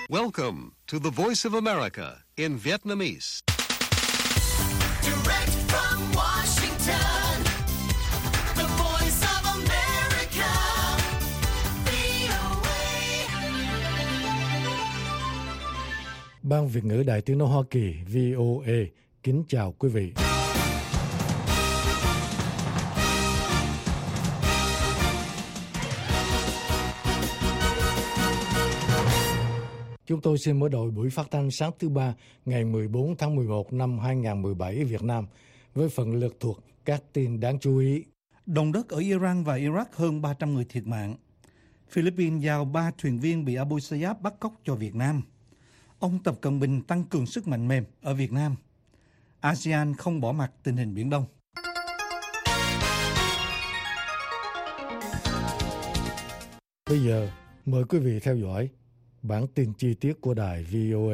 Welcome to the Voice of America in Vietnamese. Direct from Washington, the Voice of America, VOA. Ban Việt ngữ Đài Tiếng nói Hoa Kỳ VOA kính chào quý vị. Chúng tôi xin mở đầu buổi phát thanh sáng thứ Ba ngày 14 tháng 11 năm 2017 Việt Nam với phần lược thuộc các tin đáng chú ý. Động đất ở Iran và Iraq hơn 300 người thiệt mạng. Philippines giao 3 thuyền viên bị Abu Sayyaf bắt cóc cho Việt Nam. Ông Tập Cận Bình tăng cường sức mạnh mềm ở Việt Nam. ASEAN không bỏ mặc tình hình Biển Đông. Bây giờ mời quý vị theo dõi bản tin chi tiết của đài VOA.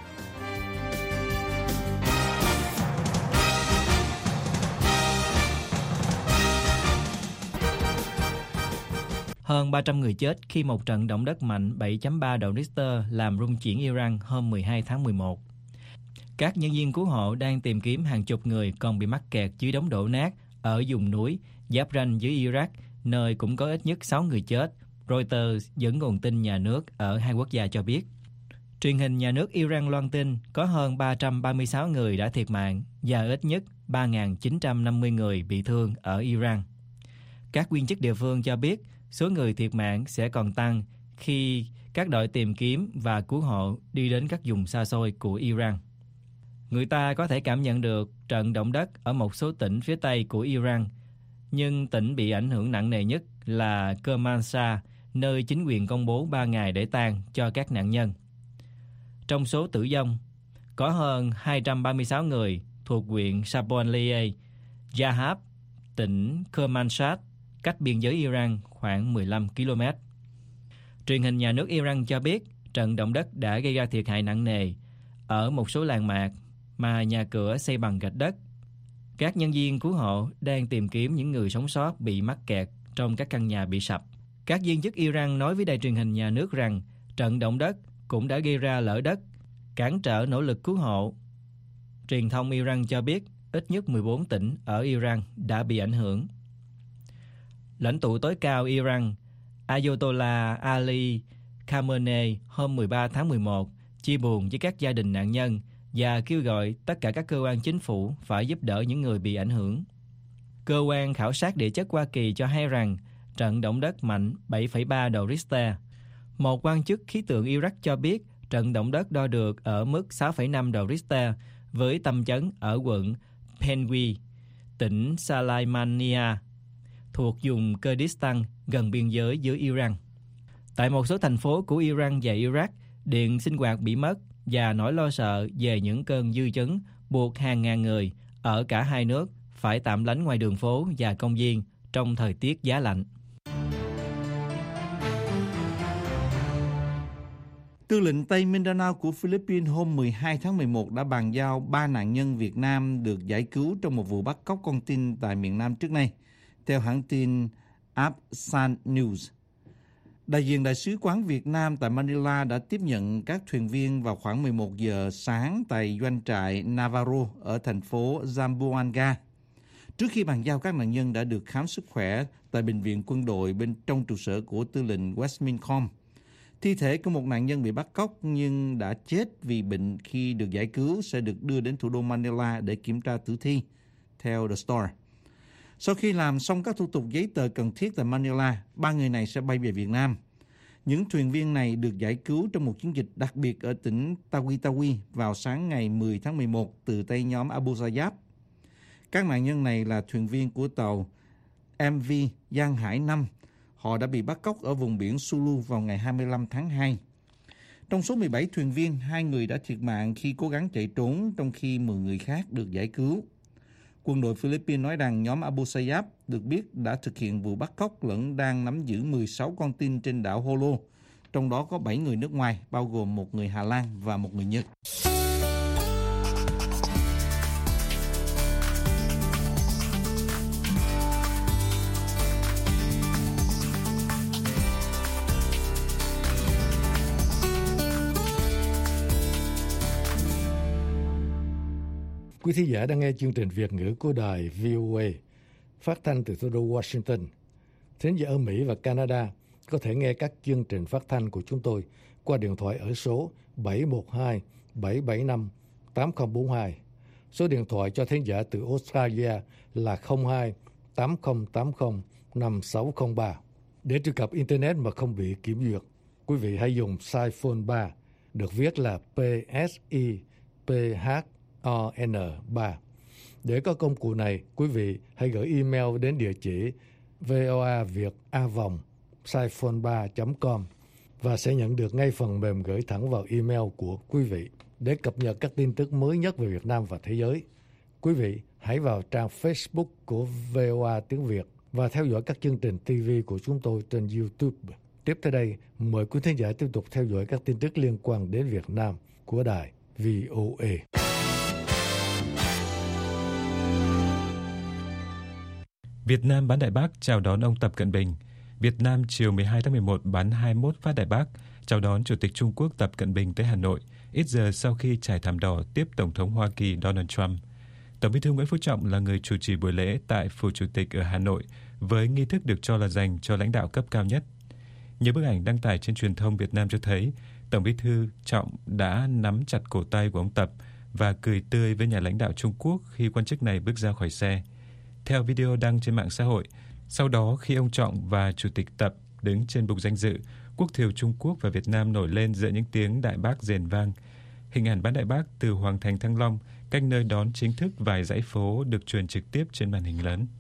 Hơn 300 người chết khi một trận động đất mạnh 7.3 độ Richter làm rung chuyển Iran hôm 12 tháng 11. Các nhân viên cứu hộ đang tìm kiếm hàng chục người còn bị mắc kẹt dưới đống đổ nát ở vùng núi giáp ranh với Iraq, nơi cũng có ít nhất 6 người chết. Reuters dẫn nguồn tin nhà nước ở hai quốc gia cho biết. Truyền hình nhà nước Iran loan tin có hơn 336 người đã thiệt mạng và ít nhất 3.950 người bị thương ở Iran. Các quan chức địa phương cho biết số người thiệt mạng sẽ còn tăng khi các đội tìm kiếm và cứu hộ đi đến các vùng xa xôi của Iran. Người ta có thể cảm nhận được trận động đất ở một số tỉnh phía tây của Iran, nhưng tỉnh bị ảnh hưởng nặng nề nhất là Kermanshah, nơi chính quyền công bố 3 ngày để tang cho các nạn nhân. Trong số tử vong, có hơn 236 người thuộc huyện Sapoanliye, Jahab, tỉnh Kermanshah, cách biên giới Iran khoảng 15 km. Truyền hình nhà nước Iran cho biết trận động đất đã gây ra thiệt hại nặng nề ở một số làng mạc mà nhà cửa xây bằng gạch đất. Các nhân viên cứu hộ đang tìm kiếm những người sống sót bị mắc kẹt trong các căn nhà bị sập. Các viên chức Iran nói với đài truyền hình nhà nước rằng trận động đất cũng đã gây ra lở đất, cản trở nỗ lực cứu hộ. Truyền thông Iran cho biết ít nhất 14 tỉnh ở Iran đã bị ảnh hưởng. Lãnh tụ tối cao Iran Ayatollah Ali Khamenei hôm 13 tháng 11 chia buồn với các gia đình nạn nhân và kêu gọi tất cả các cơ quan chính phủ phải giúp đỡ những người bị ảnh hưởng. Cơ quan khảo sát địa chất Hoa Kỳ cho hay rằng trận động đất mạnh 7,3 độ Richter. Một quan chức khí tượng Iraq cho biết trận động đất đo được ở mức 6,5 độ Richter với tâm chấn ở quận Penwy, tỉnh Salaimania, thuộc vùng Kurdistan gần biên giới với Iran. Tại một số thành phố của Iran và Iraq, điện sinh hoạt bị mất và nỗi lo sợ về những cơn dư chấn buộc hàng ngàn người ở cả hai nước phải tạm lánh ngoài đường phố và công viên trong thời tiết giá lạnh. Tư lệnh Tây Mindanao của Philippines hôm 12 tháng 11 đã bàn giao 3 nạn nhân Việt Nam được giải cứu trong một vụ bắt cóc con tin tại miền Nam trước nay, theo hãng tin Absan News. Đại diện Đại sứ quán Việt Nam tại Manila đã tiếp nhận các thuyền viên vào khoảng 11 giờ sáng tại doanh trại Navarro ở thành phố Zamboanga. Trước khi bàn giao, các nạn nhân đã được khám sức khỏe tại bệnh viện quân đội bên trong trụ sở của tư lệnh West Mincom. Thi thể của một nạn nhân bị bắt cóc nhưng đã chết vì bệnh khi được giải cứu sẽ được đưa đến thủ đô Manila để kiểm tra tử thi, theo The Star. Sau khi làm xong các thủ tục giấy tờ cần thiết tại Manila, 3 người này sẽ bay về Việt Nam. Những thuyền viên này được giải cứu trong một chiến dịch đặc biệt ở tỉnh Tawi-Tawi vào sáng ngày 10 tháng 11 từ tay nhóm Abu Sayyaf. Các nạn nhân này là thuyền viên của tàu MV Giang Hải 5. Họ đã bị bắt cóc ở vùng biển Sulu vào ngày 25 tháng 2. Trong số 17 thuyền viên, 2 người đã thiệt mạng khi cố gắng chạy trốn, trong khi 10 người khác được giải cứu. Quân đội Philippines nói rằng nhóm Abu Sayyaf được biết đã thực hiện vụ bắt cóc lẫn đang nắm giữ 16 con tin trên đảo Holo, trong đó có 7 người nước ngoài, bao gồm một người Hà Lan và một người Nhật. Quý thính giả đang nghe chương trình Việt ngữ của đài VOA, phát thanh từ thủ đô Washington. Thính giả ở Mỹ và Canada có thể nghe các chương trình phát thanh của chúng tôi qua điện thoại ở số 712-775-8042. Số điện thoại cho thính giả từ Australia là 02-8080-5603. Để truy cập Internet mà không bị kiểm duyệt, quý vị hãy dùng Siphone 3, được viết là PSIPHON3. Để có công cụ này, quý vị hãy gửi email đến địa chỉ voaviet@siphone3.com và sẽ nhận được ngay phần mềm gửi thẳng vào email của quý vị. Để cập nhật các tin tức mới nhất về Việt Nam và thế giới, quý vị hãy vào trang Facebook của VOA tiếng Việt và theo dõi các chương trình TV của chúng tôi trên YouTube. Tiếp theo đây, mời quý thính giả tiếp tục theo dõi các tin tức liên quan đến Việt Nam của đài VOA. Việt Nam bán Đại Bác chào đón ông Tập Cận Bình. Việt Nam chiều 12 tháng 11 bắn 21 phát Đại Bác chào đón Chủ tịch Trung Quốc Tập Cận Bình tới Hà Nội, ít giờ sau khi trải thảm đỏ tiếp Tổng thống Hoa Kỳ Donald Trump. Tổng Bí thư Nguyễn Phú Trọng là người chủ trì buổi lễ tại Phủ Chủ tịch ở Hà Nội với nghi thức được cho là dành cho lãnh đạo cấp cao nhất. Nhiều bức ảnh đăng tải trên truyền thông Việt Nam cho thấy Tổng Bí thư Trọng đã nắm chặt cổ tay của ông Tập và cười tươi với nhà lãnh đạo Trung Quốc khi quan chức này bước ra khỏi xe. Theo video đăng trên mạng xã hội, sau đó khi ông Trọng và Chủ tịch Tập đứng trên bục danh dự, quốc thiều Trung Quốc và Việt Nam nổi lên giữa những tiếng Đại Bác rền vang. Hình ảnh bắn Đại Bác từ Hoàng thành Thăng Long, cách nơi đón chính thức vài dãy phố được truyền trực tiếp trên màn hình lớn.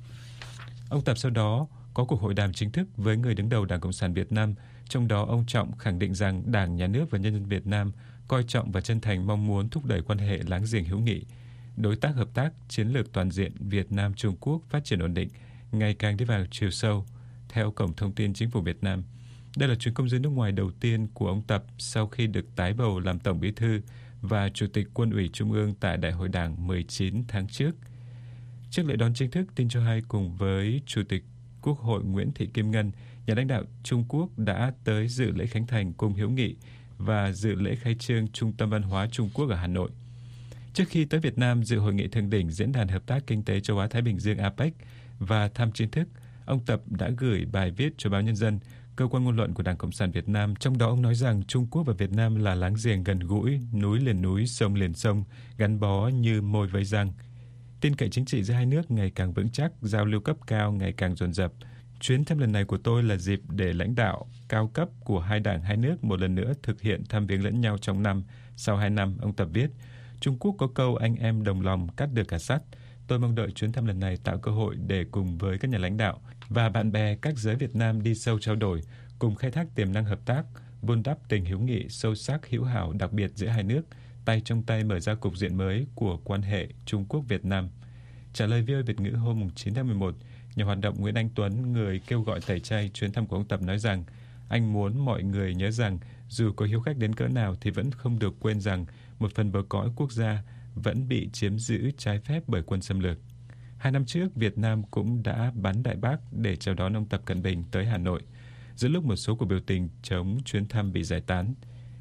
Ông Tập sau đó có cuộc hội đàm chính thức với người đứng đầu Đảng Cộng sản Việt Nam, trong đó ông Trọng khẳng định rằng Đảng, Nhà nước và nhân dân Việt Nam coi trọng và chân thành mong muốn thúc đẩy quan hệ láng giềng hữu nghị, đối tác hợp tác chiến lược toàn diện Việt Nam Trung Quốc phát triển ổn định, ngày càng đi vào chiều sâu. Theo Cổng Thông tin Chính phủ Việt Nam, đây là chuyến công du nước ngoài đầu tiên của ông Tập sau khi được tái bầu làm Tổng Bí thư và Chủ tịch Quân ủy Trung ương tại Đại hội Đảng 19 tháng trước. Trước lễ đón chính thức, tin cho hay cùng với Chủ tịch Quốc hội Nguyễn Thị Kim Ngân, nhà lãnh đạo Trung Quốc đã tới dự lễ khánh thành Cung hữu nghị và dự lễ khai trương Trung tâm Văn hóa Trung Quốc ở Hà Nội. Trước khi tới Việt Nam dự hội nghị thượng đỉnh Diễn đàn Hợp tác Kinh tế Châu Á-Thái Bình Dương APEC và thăm chính thức, ông Tập đã gửi bài viết cho báo Nhân dân, cơ quan ngôn luận của Đảng Cộng sản Việt Nam. Trong đó ông nói rằng Trung Quốc và Việt Nam là láng giềng gần gũi, núi liền núi, sông liền sông, gắn bó như môi với răng. Tin cậy chính trị giữa hai nước ngày càng vững chắc, giao lưu cấp cao ngày càng dồn dập. Chuyến thăm lần này của tôi là dịp để lãnh đạo cao cấp của hai đảng hai nước một lần nữa thực hiện thăm viếng lẫn nhau trong năm. Sau 2 năm, ông Tập viết, Trung Quốc có câu anh em đồng lòng cắt được cả sắt. Tôi mong đợi chuyến thăm lần này tạo cơ hội để cùng với các nhà lãnh đạo và bạn bè các giới Việt Nam đi sâu trao đổi, cùng khai thác tiềm năng hợp tác, vun đắp tình hữu nghị sâu sắc hữu hảo đặc biệt giữa hai nước, tay trong tay mở ra cục diện mới của quan hệ Trung Quốc-Việt Nam. Trả lời VOA Việt ngữ hôm 9 tháng 11, nhà hoạt động Nguyễn Anh Tuấn, người kêu gọi tẩy chay chuyến thăm của ông Tập nói rằng anh muốn mọi người nhớ rằng dù có hiếu khách đến cỡ nào thì vẫn không được quên rằng một phần bờ cõi quốc gia vẫn bị chiếm giữ trái phép bởi quân xâm lược. 2 năm trước, Việt Nam cũng đã bắn Đại Bác để chào đón ông Tập Cận Bình tới Hà Nội, giữa lúc một số cuộc biểu tình chống chuyến thăm bị giải tán.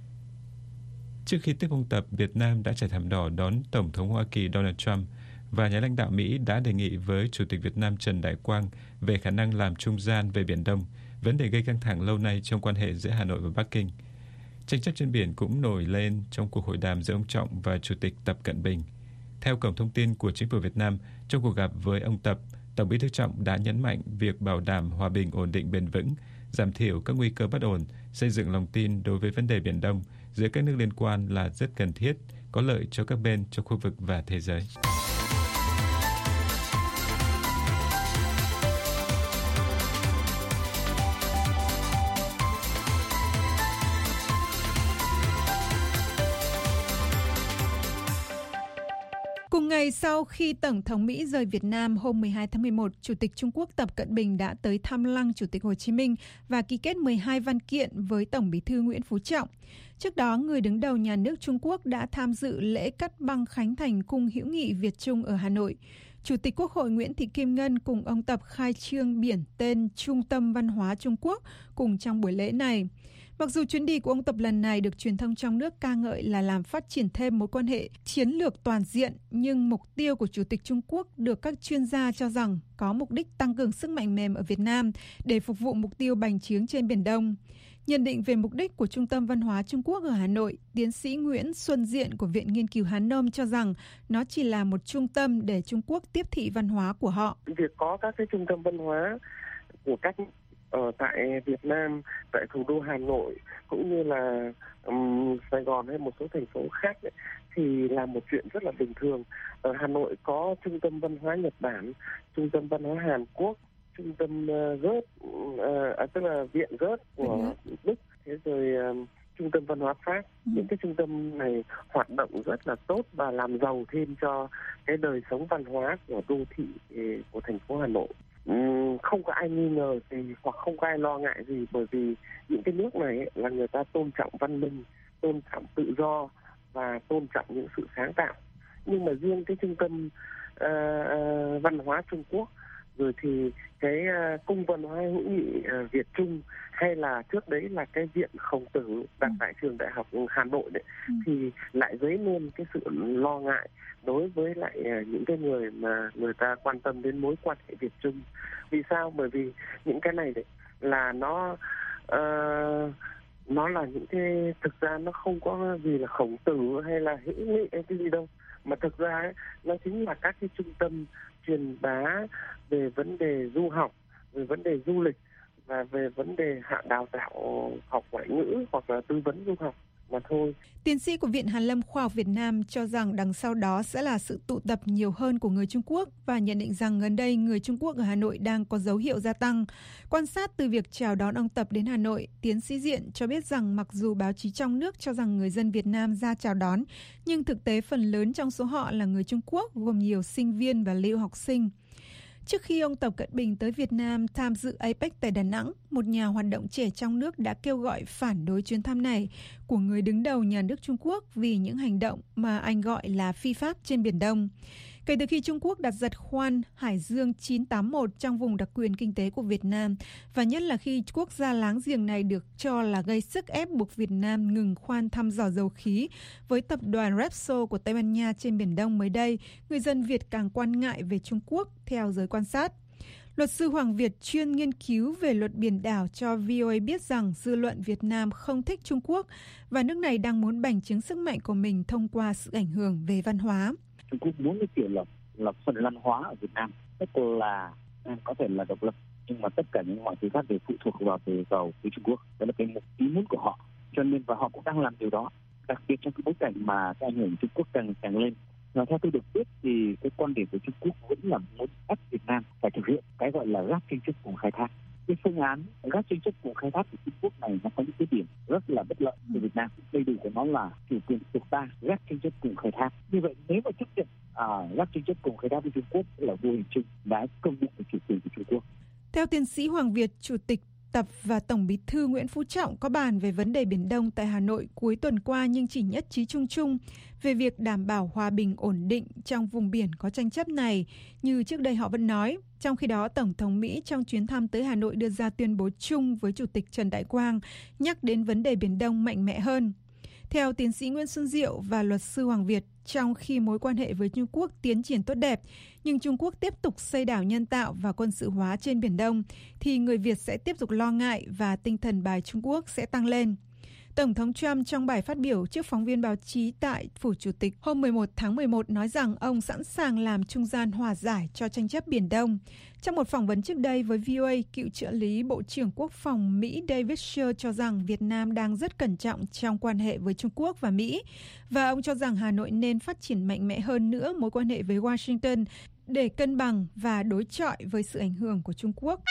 Trước khi tiếp ông Tập, Việt Nam đã trải thảm đỏ đón Tổng thống Hoa Kỳ Donald Trump và nhà lãnh đạo Mỹ đã đề nghị với Chủ tịch Việt Nam Trần Đại Quang về khả năng làm trung gian về Biển Đông, vấn đề gây căng thẳng lâu nay trong quan hệ giữa Hà Nội và Bắc Kinh. Tranh chấp trên biển cũng nổi lên trong cuộc hội đàm giữa ông Trọng và Chủ tịch Tập Cận Bình. Theo Cổng Thông tin của Chính phủ Việt Nam, trong cuộc gặp với ông Tập, Tổng Bí thư Trọng đã nhấn mạnh việc bảo đảm hòa bình ổn định bền vững, giảm thiểu các nguy cơ bất ổn, xây dựng lòng tin đối với vấn đề Biển Đông giữa các nước liên quan là rất cần thiết, có lợi cho các bên trong khu vực và thế giới. Cùng ngày sau khi Tổng thống Mỹ rời Việt Nam hôm 12 tháng 11, Chủ tịch Trung Quốc Tập Cận Bình đã tới thăm lăng Chủ tịch Hồ Chí Minh và ký kết 12 văn kiện với Tổng Bí thư Nguyễn Phú Trọng. Trước đó, người đứng đầu nhà nước Trung Quốc đã tham dự lễ cắt băng khánh thành Cung hữu nghị Việt Trung ở Hà Nội. Chủ tịch Quốc hội Nguyễn Thị Kim Ngân cùng ông Tập khai trương biển tên Trung tâm Văn hóa Trung Quốc cùng trong buổi lễ này. Mặc dù chuyến đi của ông Tập lần này được truyền thông trong nước ca ngợi là làm phát triển thêm mối quan hệ chiến lược toàn diện, nhưng mục tiêu của Chủ tịch Trung Quốc được các chuyên gia cho rằng có mục đích tăng cường sức mạnh mềm ở Việt Nam để phục vụ mục tiêu bành trướng trên Biển Đông. Nhận định về mục đích của Trung tâm Văn hóa Trung Quốc ở Hà Nội, tiến sĩ Nguyễn Xuân Diện của Viện Nghiên cứu Hán Nôm cho rằng nó chỉ là một trung tâm để Trung Quốc tiếp thị văn hóa của họ. Việc có các cái trung tâm văn hóa của các ở tại Việt Nam, tại thủ đô Hà Nội cũng như là Sài Gòn hay một số thành phố khác ấy, thì là một chuyện rất là bình thường. Ở Hà Nội có trung tâm văn hóa Nhật Bản, trung tâm văn hóa Hàn Quốc, trung tâm tức là viện Goethe của Đức, thế rồi trung tâm văn hóa Pháp. Những cái trung tâm này hoạt động rất là tốt và làm giàu thêm cho cái đời sống văn hóa của đô thị của thành phố Hà Nội. Không có ai nghi ngờ gì hoặc không có ai lo ngại gì, bởi vì những cái nước này là người ta tôn trọng văn minh, tôn trọng tự do và tôn trọng những sự sáng tạo. Nhưng mà riêng cái trung tâm văn hóa Trung Quốc, rồi thì cái cung văn hóa hữu nghị Việt Trung, hay là trước đấy là cái viện Khổng Tử đặt tại trường Đại học Hà Nội đấy, thì lại dấy lên cái sự lo ngại đối với lại những cái người mà người ta quan tâm đến mối quan hệ Việt Trung. Vì sao? Bởi vì những cái này đấy là nó là những cái, thực ra nó không có gì là Khổng Tử hay là hữu nghị hay cái gì đâu, mà thực ra ấy, nó chính là các cái trung tâm truyền bá về vấn đề du học, về vấn đề du lịch và về vấn đề đào tạo học ngoại ngữ hoặc là tư vấn du học mà thôi. Tiến sĩ của Viện Hàn lâm Khoa học Việt Nam cho rằng đằng sau đó sẽ là sự tụ tập nhiều hơn của người Trung Quốc và nhận định rằng gần đây người Trung Quốc ở Hà Nội đang có dấu hiệu gia tăng. Quan sát từ việc chào đón ông Tập đến Hà Nội, tiến sĩ Diện cho biết rằng mặc dù báo chí trong nước cho rằng người dân Việt Nam ra chào đón, nhưng thực tế phần lớn trong số họ là người Trung Quốc, gồm nhiều sinh viên và lưu học sinh. Trước khi ông Tập Cận Bình tới Việt Nam tham dự APEC tại Đà Nẵng, một nhà hoạt động trẻ trong nước đã kêu gọi phản đối chuyến thăm này của người đứng đầu nhà nước Trung Quốc vì những hành động mà anh gọi là phi pháp trên Biển Đông. Kể từ khi Trung Quốc đặt giật khoan Hải Dương 981 trong vùng đặc quyền kinh tế của Việt Nam, và nhất là khi quốc gia láng giềng này được cho là gây sức ép buộc Việt Nam ngừng khoan thăm dò dầu khí với tập đoàn Repsol của Tây Ban Nha trên Biển Đông mới đây, người dân Việt càng quan ngại về Trung Quốc, theo giới quan sát. Luật sư Hoàng Việt chuyên nghiên cứu về luật biển đảo cho VOA biết rằng dư luận Việt Nam không thích Trung Quốc và nước này đang muốn bành trướng sức mạnh của mình thông qua sự ảnh hưởng về văn hóa. Trung Quốc muốn cái kiểu là phần văn hóa ở Việt Nam, tức là có thể là độc lập, nhưng mà tất cả những mọi thứ khác đều phụ thuộc vào phía Trung Quốc. Đó là cái ý muốn của họ, cho nên và họ cũng đang làm điều đó, đặc biệt trong cái bối cảnh mà cái ảnh hưởng Trung Quốc càng lên. Và theo tôi được biết thì cái quan điểm của Trung Quốc vẫn là muốn ép Việt Nam phải thực hiện cái gọi là gác tranh chấp cùng khai thác. Cái phương án gác tranh chấp cùng khai thác của Trung Quốc này nó có những cái điểm rất là bất lợi cho Việt Nam. Đầy đủ của nó là chủ quyền thuộc ta, gác tranh chấp cùng khai thác. Như vậy nếu mà chấp nhận gác tranh chấp cùng khai thác với Trung Quốc là vô hình chung đã công nhận chủ quyền của Trung Quốc. Theo tiến sĩ Hoàng Việt, Chủ tịch Tập và Tổng Bí thư Nguyễn Phú Trọng có bàn về vấn đề Biển Đông tại Hà Nội cuối tuần qua, nhưng chỉ nhất trí chung về việc đảm bảo hòa bình ổn định trong vùng biển có tranh chấp này như trước đây họ vẫn nói. Trong khi đó, Tổng thống Mỹ trong chuyến thăm tới Hà Nội đưa ra tuyên bố chung với Chủ tịch Trần Đại Quang nhắc đến vấn đề Biển Đông mạnh mẽ hơn. Theo tiến sĩ Nguyễn Xuân Diệu và luật sư Hoàng Việt, trong khi mối quan hệ với Trung Quốc tiến triển tốt đẹp, nhưng Trung Quốc tiếp tục xây đảo nhân tạo và quân sự hóa trên Biển Đông, thì người Việt sẽ tiếp tục lo ngại và tinh thần bài Trung Quốc sẽ tăng lên. Tổng thống Trump trong bài phát biểu trước phóng viên báo chí tại Phủ Chủ tịch hôm 11 tháng 11 nói rằng ông sẵn sàng làm trung gian hòa giải cho tranh chấp Biển Đông. Trong một phỏng vấn trước đây với VOA, cựu trợ lý Bộ trưởng Quốc phòng Mỹ David Shea cho rằng Việt Nam đang rất cẩn trọng trong quan hệ với Trung Quốc và Mỹ, và ông cho rằng Hà Nội nên phát triển mạnh mẽ hơn nữa mối quan hệ với Washington để cân bằng và đối chọi với sự ảnh hưởng của Trung Quốc.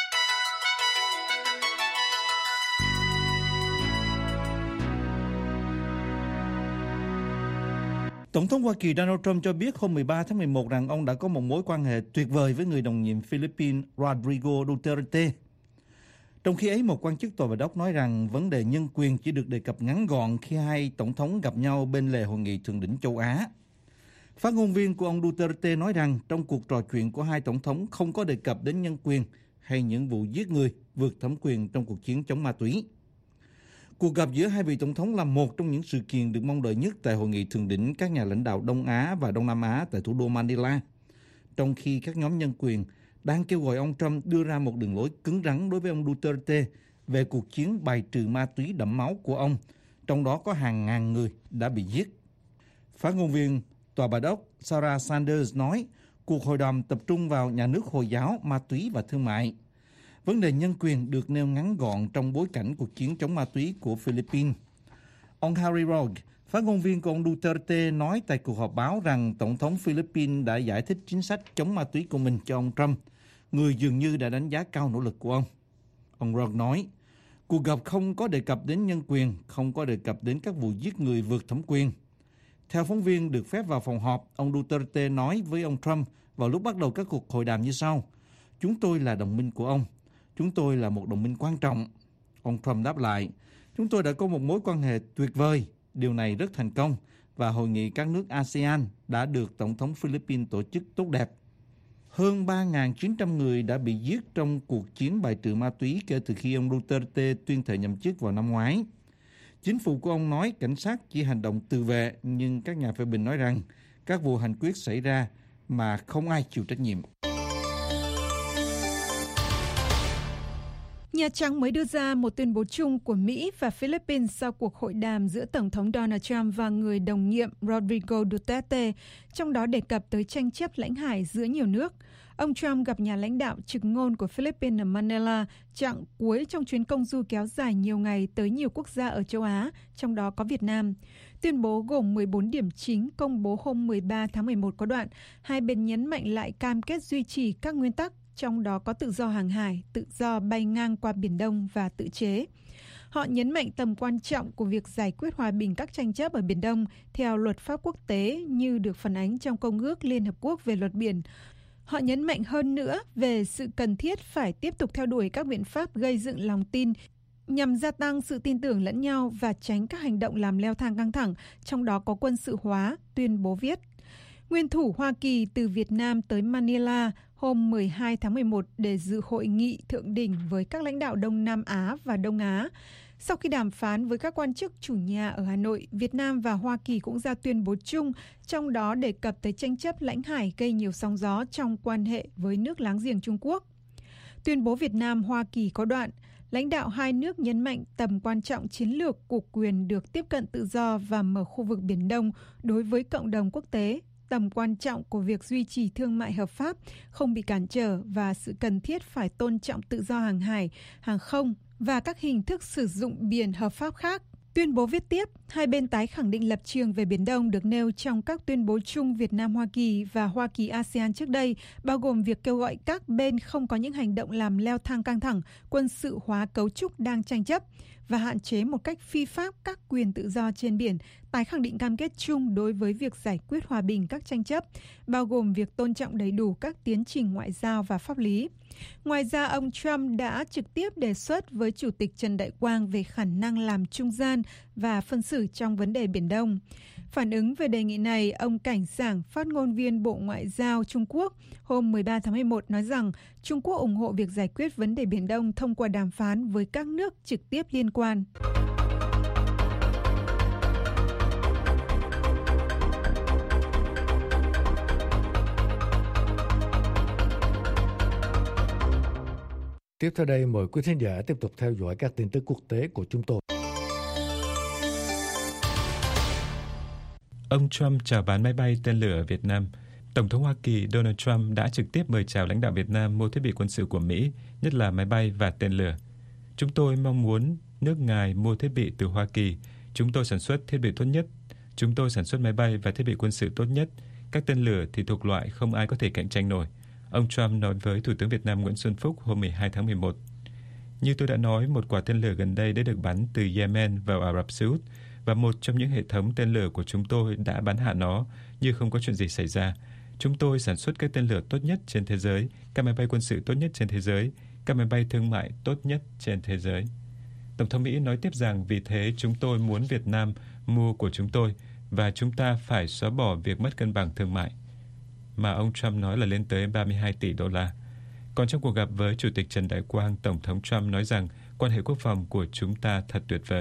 Tổng thống Hoa Kỳ Donald Trump cho biết hôm 13 tháng 11 rằng ông đã có một mối quan hệ tuyệt vời với người đồng nhiệm Philippines Rodrigo Duterte. Trong khi ấy, một quan chức tòa bạch ốc nói rằng vấn đề nhân quyền chỉ được đề cập ngắn gọn khi hai tổng thống gặp nhau bên lề hội nghị thượng đỉnh châu Á. Phát ngôn viên của ông Duterte nói rằng trong cuộc trò chuyện của hai tổng thống không có đề cập đến nhân quyền hay những vụ giết người vượt thẩm quyền trong cuộc chiến chống ma túy. Cuộc gặp giữa hai vị tổng thống là một trong những sự kiện được mong đợi nhất tại hội nghị thượng đỉnh các nhà lãnh đạo Đông Á và Đông Nam Á tại thủ đô Manila, trong khi các nhóm nhân quyền đang kêu gọi ông Trump đưa ra một đường lối cứng rắn đối với ông Duterte về cuộc chiến bài trừ ma túy đẫm máu của ông, trong đó có hàng ngàn người đã bị giết. Phát ngôn viên Tòa Bạch Ốc Sarah Sanders nói cuộc hội đàm tập trung vào nhà nước Hồi giáo, ma túy và thương mại. Vấn đề nhân quyền được nêu ngắn gọn trong bối cảnh cuộc chiến chống ma túy của Philippines. Ông Harry Roque, phát ngôn viên của ông Duterte, nói tại cuộc họp báo rằng Tổng thống Philippines đã giải thích chính sách chống ma túy của mình cho ông Trump, người dường như đã đánh giá cao nỗ lực của ông. Ông Roque nói, cuộc gặp không có đề cập đến nhân quyền, không có đề cập đến các vụ giết người vượt thẩm quyền. Theo phóng viên được phép vào phòng họp, ông Duterte nói với ông Trump vào lúc bắt đầu các cuộc hội đàm như sau: "Chúng tôi là đồng minh của ông. Chúng tôi là một đồng minh quan trọng." Ông Trump đáp lại, "Chúng tôi đã có một mối quan hệ tuyệt vời. Điều này rất thành công và hội nghị các nước ASEAN đã được Tổng thống Philippines tổ chức tốt đẹp." Hơn 3.900 người đã bị giết trong cuộc chiến bài trừ ma túy kể từ khi ông Duterte tuyên thệ nhậm chức vào năm ngoái. Chính phủ của ông nói cảnh sát chỉ hành động tự vệ, nhưng các nhà phê bình nói rằng các vụ hành quyết xảy ra mà không ai chịu trách nhiệm. Nhà Trắng mới đưa ra một tuyên bố chung của Mỹ và Philippines sau cuộc hội đàm giữa Tổng thống Donald Trump và người đồng nhiệm Rodrigo Duterte, trong đó đề cập tới tranh chấp lãnh hải giữa nhiều nước. Ông Trump gặp nhà lãnh đạo trực ngôn của Philippines ở Manila, chặng cuối trong chuyến công du kéo dài nhiều ngày tới nhiều quốc gia ở châu Á, trong đó có Việt Nam. Tuyên bố gồm 14 điểm chính công bố hôm 13 tháng 11 có đoạn, hai bên nhấn mạnh lại cam kết duy trì các nguyên tắc, trong đó có tự do hàng hải, tự do bay ngang qua Biển Đông và tự chế. Họ nhấn mạnh tầm quan trọng của việc giải quyết hòa bình các tranh chấp ở Biển Đông theo luật pháp quốc tế như được phản ánh trong Công ước Liên Hợp Quốc về luật biển. Họ nhấn mạnh hơn nữa về sự cần thiết phải tiếp tục theo đuổi các biện pháp gây dựng lòng tin nhằm gia tăng sự tin tưởng lẫn nhau và tránh các hành động làm leo thang căng thẳng, trong đó có quân sự hóa, tuyên bố viết. Nguyên thủ Hoa Kỳ từ Việt Nam tới Manila hôm 12 tháng 11 để dự hội nghị thượng đỉnh với các lãnh đạo Đông Nam Á và Đông Á. Sau khi đàm phán với các quan chức chủ nhà ở Hà Nội, Việt Nam và Hoa Kỳ cũng ra tuyên bố chung, trong đó đề cập tới tranh chấp lãnh hải gây nhiều sóng gió trong quan hệ với nước láng giềng Trung Quốc. Tuyên bố Việt Nam-Hoa Kỳ có đoạn, lãnh đạo hai nước nhấn mạnh tầm quan trọng chiến lược của quyền được tiếp cận tự do và mở khu vực Biển Đông đối với cộng đồng quốc tế, tầm quan trọng của việc duy trì thương mại hợp pháp, không bị cản trở và sự cần thiết phải tôn trọng tự do hàng hải, hàng không và các hình thức sử dụng biển hợp pháp khác. Tuyên bố viết tiếp, hai bên tái khẳng định lập trường về Biển Đông được nêu trong các tuyên bố chung Việt Nam-Hoa Kỳ và Hoa Kỳ-ASEAN trước đây, bao gồm việc kêu gọi các bên không có những hành động làm leo thang căng thẳng, quân sự hóa cấu trúc đang tranh chấp và hạn chế một cách phi pháp các quyền tự do trên biển, tái khẳng định cam kết chung đối với việc giải quyết hòa bình các tranh chấp, bao gồm việc tôn trọng đầy đủ các tiến trình ngoại giao và pháp lý. Ngoài ra, ông Trump đã trực tiếp đề xuất với Chủ tịch Trần Đại Quang về khả năng làm trung gian và phân xử trong vấn đề Biển Đông. Phản ứng về đề nghị này, ông Cảnh Sảng, phát ngôn viên Bộ Ngoại giao Trung Quốc, hôm 13 tháng 11 nói rằng Trung Quốc ủng hộ việc giải quyết vấn đề Biển Đông thông qua đàm phán với các nước trực tiếp liên quan. Tiếp theo đây, mời quý thính giả tiếp tục theo dõi các tin tức quốc tế của chúng tôi. Ông Trump chào bán máy bay tên lửa ở Việt Nam. Tổng thống Hoa Kỳ Donald Trump đã trực tiếp mời chào lãnh đạo Việt Nam mua thiết bị quân sự của Mỹ, nhất là máy bay và tên lửa. Chúng tôi mong muốn nước ngài mua thiết bị từ Hoa Kỳ. Chúng tôi sản xuất thiết bị tốt nhất. Chúng tôi sản xuất máy bay và thiết bị quân sự tốt nhất. Các tên lửa thì thuộc loại không ai có thể cạnh tranh nổi. Ông Trump nói với Thủ tướng Việt Nam Nguyễn Xuân Phúc hôm 12 tháng 11. Như tôi đã nói, một quả tên lửa gần đây đã được bắn từ Yemen vào Ả Rập Xê Út và một trong những hệ thống tên lửa của chúng tôi đã bắn hạ nó như không có chuyện gì xảy ra. Chúng tôi sản xuất các tên lửa tốt nhất trên thế giới, các máy bay quân sự tốt nhất trên thế giới, các máy bay thương mại tốt nhất trên thế giới. Tổng thống Mỹ nói tiếp rằng vì thế chúng tôi muốn Việt Nam mua của chúng tôi và chúng ta phải xóa bỏ việc mất cân bằng thương mại, mà ông Trump nói là lên tới 32 tỷ đô la. Còn trong cuộc gặp với Chủ tịch Trần Đại Quang, Tổng thống Trump nói rằng quan hệ quốc phòng của chúng ta thật tuyệt vời.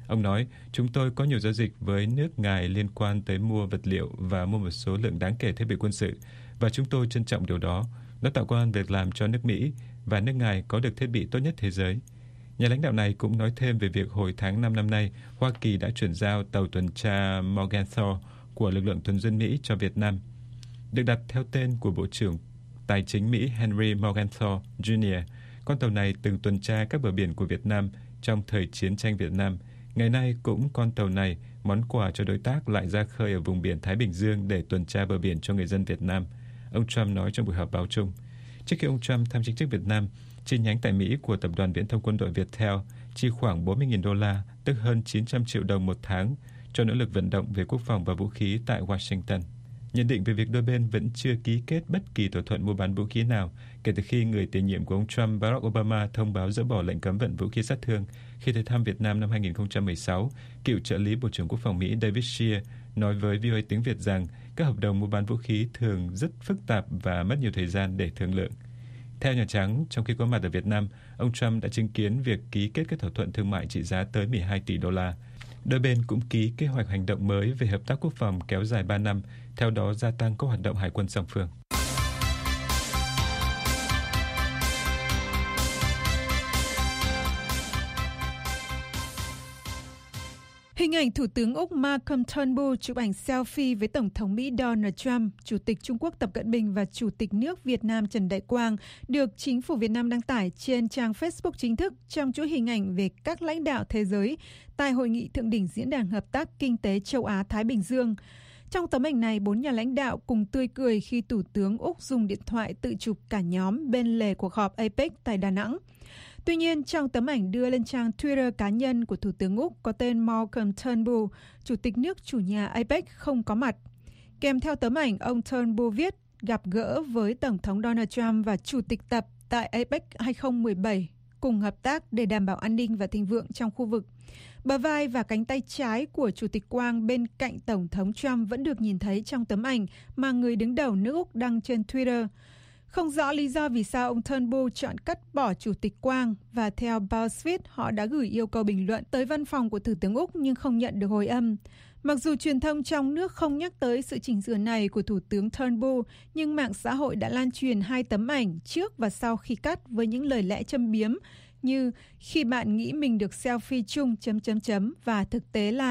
Ông nói, chúng tôi có nhiều giao dịch với nước Ngài liên quan tới mua vật liệu và mua một số lượng đáng kể thiết bị quân sự, và chúng tôi trân trọng điều đó. Nó tạo công ăn việc làm cho nước Mỹ, và nước Ngài có được thiết bị tốt nhất thế giới. Nhà lãnh đạo này cũng nói thêm về việc hồi tháng 5 năm nay, Hoa Kỳ đã chuyển giao tàu tuần tra Morgenthau của lực lượng tuần duyên Mỹ cho Việt Nam. Được đặt theo tên của Bộ trưởng Tài chính Mỹ Henry Morgenthau Jr., con tàu này từng tuần tra các bờ biển của Việt Nam trong thời chiến tranh Việt Nam. Ngày nay cũng con tàu này, món quà cho đối tác, lại ra khơi ở vùng biển Thái Bình Dương để tuần tra bờ biển cho người dân Việt Nam, ông Trump nói trong buổi họp báo chung. Trước khi ông Trump thăm chính thức Việt Nam, chi nhánh tại Mỹ của tập đoàn viễn thông quân đội Viettel chi khoảng 40.000 đô la, tức hơn 900 triệu đồng một tháng, cho nỗ lực vận động về quốc phòng và vũ khí tại Washington. Nhận định về việc đôi bên vẫn chưa ký kết bất kỳ thỏa thuận mua bán vũ khí nào kể từ khi người tiền nhiệm của ông Trump, Barack Obama, thông báo dỡ bỏ lệnh cấm vận vũ khí sát thương khi tới thăm Việt Nam năm 2016, cựu trợ lý Bộ trưởng Quốc phòng Mỹ David Shear nói với VOA tiếng Việt rằng các hợp đồng mua bán vũ khí thường rất phức tạp và mất nhiều thời gian để thương lượng. Theo Nhà Trắng, trong khi có mặt ở Việt Nam, ông Trump đã chứng kiến việc ký kết các thỏa thuận thương mại trị giá tới 12 tỷ đô la. Đôi bên cũng ký kế hoạch hành động mới về hợp tác quốc phòng kéo dài 3 năm, theo đó gia tăng các hoạt động hải quân song phương. Hình ảnh Thủ tướng Úc Malcolm Turnbull chụp ảnh selfie với Tổng thống Mỹ Donald Trump, Chủ tịch Trung Quốc Tập Cận Bình và Chủ tịch nước Việt Nam Trần Đại Quang được Chính phủ Việt Nam đăng tải trên trang Facebook chính thức trong chuỗi hình ảnh về các lãnh đạo thế giới tại Hội nghị Thượng đỉnh Diễn đàn Hợp tác Kinh tế Châu Á-Thái Bình Dương. Trong tấm ảnh này, 4 nhà lãnh đạo cùng tươi cười khi Thủ tướng Úc dùng điện thoại tự chụp cả nhóm bên lề cuộc họp APEC tại Đà Nẵng. Tuy nhiên, trong tấm ảnh đưa lên trang Twitter cá nhân của Thủ tướng Úc có tên Malcolm Turnbull, Chủ tịch nước chủ nhà APEC không có mặt. Kèm theo tấm ảnh, ông Turnbull viết gặp gỡ với Tổng thống Donald Trump và Chủ tịch Tập tại APEC 2017, cùng hợp tác để đảm bảo an ninh và thịnh vượng trong khu vực. Bờ vai và cánh tay trái của Chủ tịch Quang bên cạnh Tổng thống Trump vẫn được nhìn thấy trong tấm ảnh mà người đứng đầu nước Úc đăng trên Twitter. Không rõ lý do vì sao ông Turnbull chọn cắt bỏ Chủ tịch Quang, và theo BuzzFeed, họ đã gửi yêu cầu bình luận tới văn phòng của Thủ tướng Úc nhưng không nhận được hồi âm. Mặc dù truyền thông trong nước không nhắc tới sự chỉnh sửa này của Thủ tướng Turnbull, nhưng mạng xã hội đã lan truyền hai tấm ảnh trước và sau khi cắt với những lời lẽ châm biếm như khi bạn nghĩ mình được selfie chung ... và thực tế là ...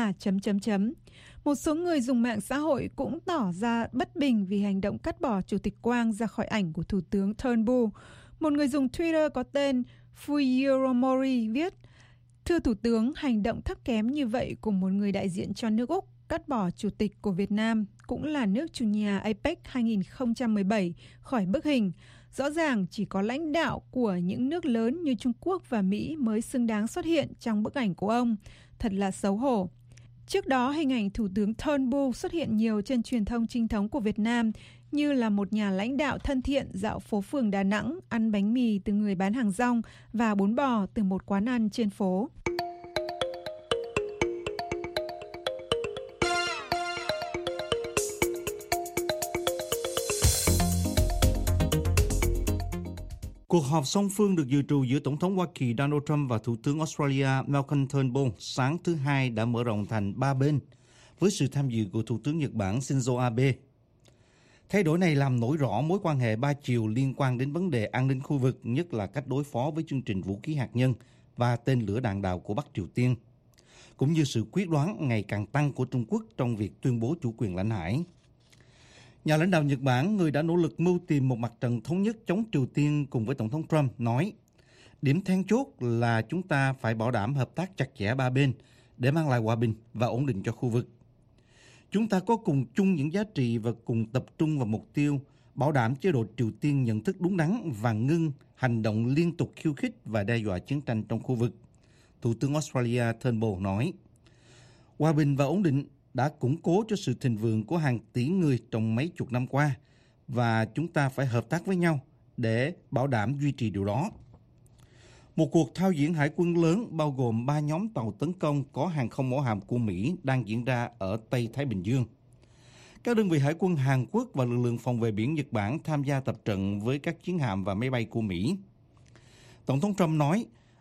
Một số người dùng mạng xã hội cũng tỏ ra bất bình vì hành động cắt bỏ Chủ tịch Quang ra khỏi ảnh của Thủ tướng Turnbull. Một người dùng Twitter có tên Fuyuromori viết: Thưa Thủ tướng, hành động thấp kém như vậy của một người đại diện cho nước Úc cắt bỏ Chủ tịch của Việt Nam, cũng là nước chủ nhà APEC 2017, khỏi bức hình. Rõ ràng chỉ có lãnh đạo của những nước lớn như Trung Quốc và Mỹ mới xứng đáng xuất hiện trong bức ảnh của ông. Thật là xấu hổ. Trước đó, hình ảnh Thủ tướng Turnbull xuất hiện nhiều trên truyền thông chính thống của Việt Nam như là một nhà lãnh đạo thân thiện dạo phố phường Đà Nẵng, ăn bánh mì từ người bán hàng rong và bún bò từ một quán ăn trên phố. Cuộc họp song phương được dự trù giữa Tổng thống Hoa Kỳ Donald Trump và Thủ tướng Australia Malcolm Turnbull sáng thứ Hai đã mở rộng thành 3 bên, với sự tham dự của Thủ tướng Nhật Bản Shinzo Abe. Thay đổi này làm nổi rõ mối quan hệ ba chiều liên quan đến vấn đề an ninh khu vực, nhất là cách đối phó với chương trình vũ khí hạt nhân và tên lửa đạn đạo của Bắc Triều Tiên, cũng như sự quyết đoán ngày càng tăng của Trung Quốc trong việc tuyên bố chủ quyền lãnh hải. Nhà lãnh đạo Nhật Bản, người đã nỗ lực mưu tìm một mặt trận thống nhất chống Triều Tiên cùng với Tổng thống Trump, nói: điểm then chốt là chúng ta phải bảo đảm hợp tác chặt chẽ ba bên để mang lại hòa bình và ổn định cho khu vực. Chúng ta có cùng chung những giá trị và cùng tập trung vào mục tiêu bảo đảm chế độ Triều Tiên nhận thức đúng đắn và ngưng hành động liên tục khiêu khích và đe dọa chiến tranh trong khu vực. Thủ tướng Australia Turnbull nói: hòa bình và ổn định đã củng cố cho sự thịnh vượng của hàng tỷ người trong mấy chục năm qua, và chúng ta phải hợp tác với nhau để bảo đảm duy trì điều đó. Một cuộc thao diễn hải quân lớn bao gồm 3 nhóm tàu tấn công có hàng không mẫu hạm của Mỹ đang diễn ra ở Tây Thái Bình Dương. Các đơn vị hải quân Hàn Quốc và lực lượng phòng vệ biển Nhật Bản tham gia tập trận với các chiến hạm và máy bay của Mỹ. Tổng thống Trump nói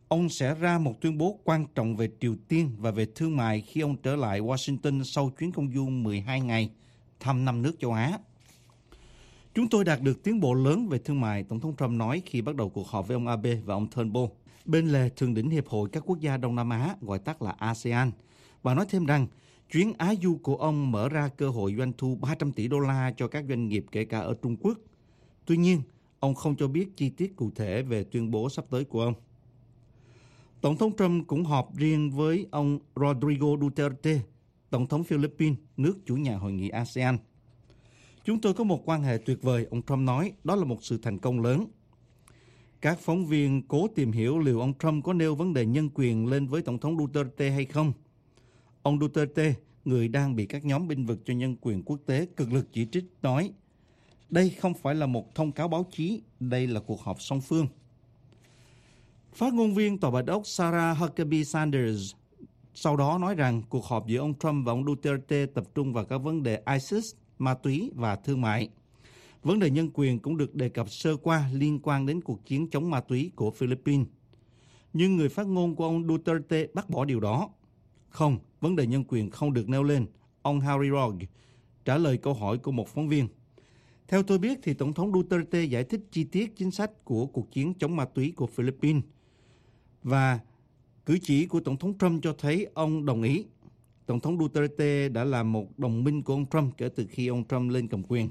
ông sẽ ra một tuyên bố quan trọng về Triều Tiên và về thương mại khi ông trở lại Washington sau chuyến công du 12 ngày thăm 5 nước châu Á. Chúng tôi đạt được tiến bộ lớn về thương mại, Tổng thống Trump nói khi bắt đầu cuộc họp với ông Abe và ông Turnbull, bên lề thượng đỉnh Hiệp hội các quốc gia Đông Nam Á, gọi tắt là ASEAN, và nói thêm rằng chuyến Á du của ông mở ra cơ hội doanh thu 300 tỷ đô la cho các doanh nghiệp kể cả ở Trung Quốc. Tuy nhiên, ông không cho biết chi tiết cụ thể về tuyên bố sắp tới của ông. Tổng thống Trump cũng họp riêng với ông Rodrigo Duterte, Tổng thống Philippines, nước chủ nhà hội nghị ASEAN. Chúng tôi có một quan hệ tuyệt vời, ông Trump nói, đó là một sự thành công lớn. Các phóng viên cố tìm hiểu liệu ông Trump có nêu vấn đề nhân quyền lên với Tổng thống Duterte hay không. Ông Duterte, người đang bị các nhóm bênh vực cho nhân quyền quốc tế cực lực chỉ trích, nói, đây không phải là một thông cáo báo chí, đây là cuộc họp song phương. Phát ngôn viên Tòa Bạch Ốc Sarah Huckabee Sanders sau đó nói rằng cuộc họp giữa ông Trump và ông Duterte tập trung vào các vấn đề ISIS, ma túy và thương mại. Vấn đề nhân quyền cũng được đề cập sơ qua liên quan đến cuộc chiến chống ma túy của Philippines. Nhưng người phát ngôn của ông Duterte bác bỏ điều đó. Không, vấn đề nhân quyền không được nêu lên, ông Harry Rogue trả lời câu hỏi của một phóng viên. Theo tôi biết thì Tổng thống Duterte giải thích chi tiết chính sách của cuộc chiến chống ma túy của Philippines. Và cử chỉ của Tổng thống Trump cho thấy ông đồng ý. Tổng thống Duterte đã là một đồng minh của ông Trump kể từ khi ông Trump lên cầm quyền.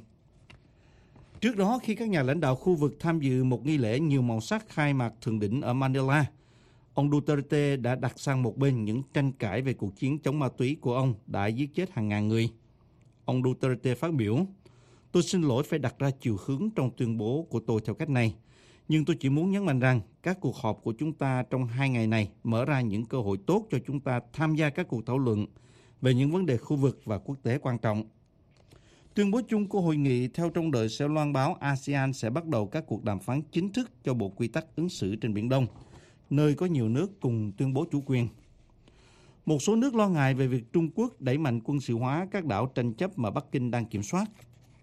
Trước đó, khi các nhà lãnh đạo khu vực tham dự một nghi lễ nhiều màu sắc khai mạc thượng đỉnh ở Manila, ông Duterte đã đặt sang một bên những tranh cãi về cuộc chiến chống ma túy của ông đã giết chết hàng ngàn người. Ông Duterte phát biểu, tôi xin lỗi phải đặt ra chiều hướng trong tuyên bố của tôi theo cách này. Nhưng tôi chỉ muốn nhấn mạnh rằng các cuộc họp của chúng ta trong 2 ngày này mở ra những cơ hội tốt cho chúng ta tham gia các cuộc thảo luận về những vấn đề khu vực và quốc tế quan trọng. Tuyên bố chung của hội nghị theo trông đợi sẽ loan báo ASEAN sẽ bắt đầu các cuộc đàm phán chính thức cho Bộ Quy tắc ứng xử trên Biển Đông, nơi có nhiều nước cùng tuyên bố chủ quyền. Một số nước lo ngại về việc Trung Quốc đẩy mạnh quân sự hóa các đảo tranh chấp mà Bắc Kinh đang kiểm soát.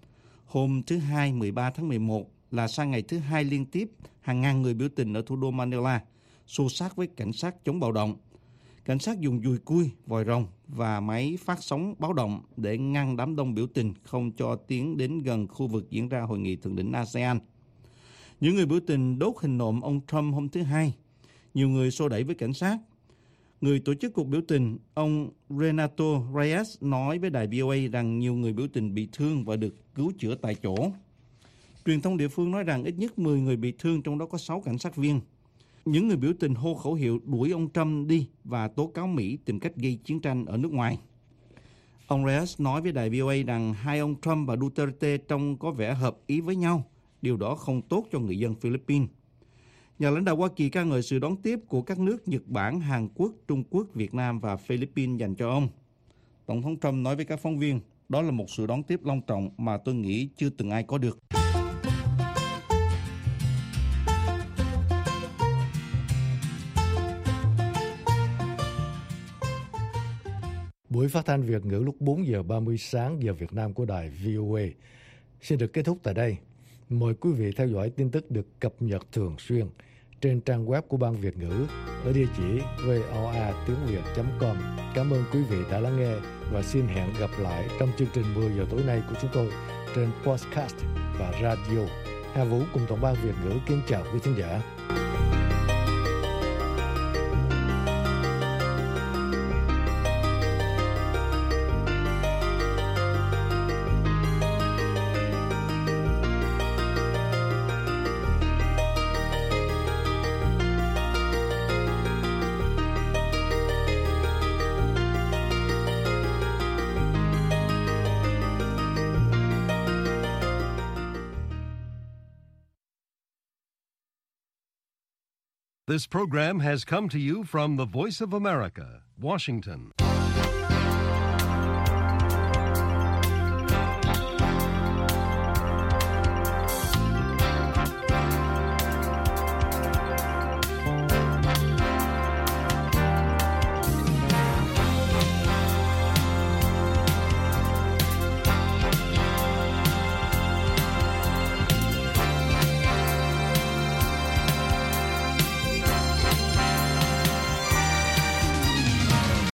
Hôm thứ Hai 13 tháng 11 là sang ngày thứ hai liên tiếp, hàng ngàn người biểu tình ở thủ đô Manila xô xát với cảnh sát chống bạo động. Cảnh sát dùng dùi cui, vòi rồng và máy phát sóng báo động để ngăn đám đông biểu tình không cho tiến đến gần khu vực diễn ra hội nghị thượng đỉnh ASEAN. Những người biểu tình đốt hình nộm ông Trump hôm thứ Hai. Nhiều người xô đẩy với cảnh sát. Người tổ chức cuộc biểu tình, ông Renato Reyes nói với đài VOA rằng nhiều người biểu tình bị thương và được cứu chữa tại chỗ. Truyền thông địa phương nói rằng ít nhất 10 người bị thương, trong đó có 6 cảnh sát viên. Những người biểu tình hô khẩu hiệu đuổi ông Trump đi và tố cáo Mỹ tìm cách gây chiến tranh ở nước ngoài. Ông Reyes nói với đài VOA rằng hai ông Trump và Duterte trông có vẻ hợp ý với nhau. Điều đó không tốt cho người dân Philippines. Nhà lãnh đạo Hoa Kỳ ca ngợi sự đón tiếp của các nước Nhật Bản, Hàn Quốc, Trung Quốc, Việt Nam và Philippines dành cho ông. Tổng thống Trump nói với các phóng viên, đó là một sự đón tiếp long trọng mà tôi nghĩ chưa từng ai có được. Buổi phát thanh Việt ngữ lúc 4 giờ 30 sáng giờ Việt Nam của đài VOA xin được kết thúc tại đây. Mời quý vị theo dõi tin tức được cập nhật thường xuyên trên trang web của Ban Việt ngữ ở địa chỉ voa.tiếng.việt.com. Cảm ơn quý vị đã lắng nghe và xin hẹn gặp lại trong chương trình 10 giờ tối nay của chúng tôi trên podcast và radio. Hà Vũ cùng Tổng ban Việt ngữ kính chào quý thính giả. This program has come to you from the Voice of America, Washington.